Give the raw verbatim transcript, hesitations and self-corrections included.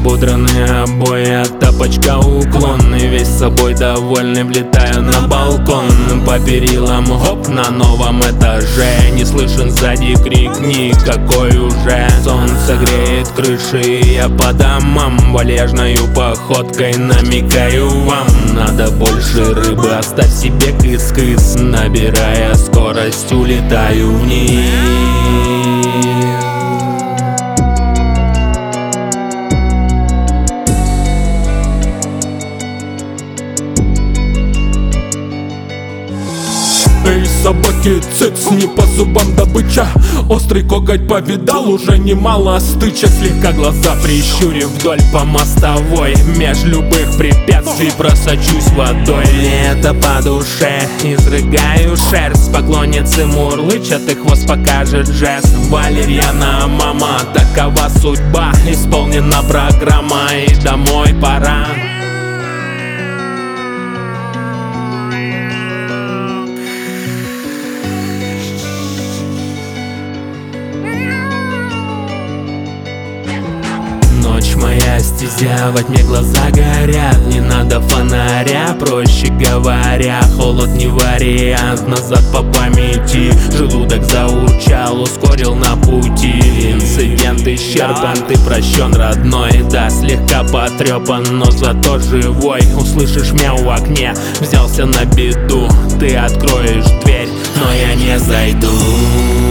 Напудренные обои, тапочка уклонный, весь собой довольный, влетаю на балкон. По перилам, хоп, на новом этаже, не слышен сзади крик никакой уже. Солнце греет крыши, и я по домам вальяжною походкой намекаю вам: надо больше рыбы, оставь себе кыс-кыс. Набирая скорость, улетаю вниз. Эй, собаки, цыц, не по зубам добыча. Острый коготь повидал уже немало стычек. Слегка глаза прищурив вдоль по мостовой, меж любых препятствий просочусь водой. Это по душе, изрыгаю шерсть. Поклонницы мурлычат, и хвост покажет жест. Валерьяна, мама, такова судьба. Исполнена программа, и домой пора. Ночь моя стезя, во тьме глаза горят. Не надо фонаря, проще говоря, холод не вариант. Назад по памяти желудок заурчал, ускорил на пути. Инцидент исчерпан, ты прощен, родной. Да, слегка потрепан, но зато живой. Услышишь мяу в окне, взялся на беду. Ты откроешь дверь, но я не зайду.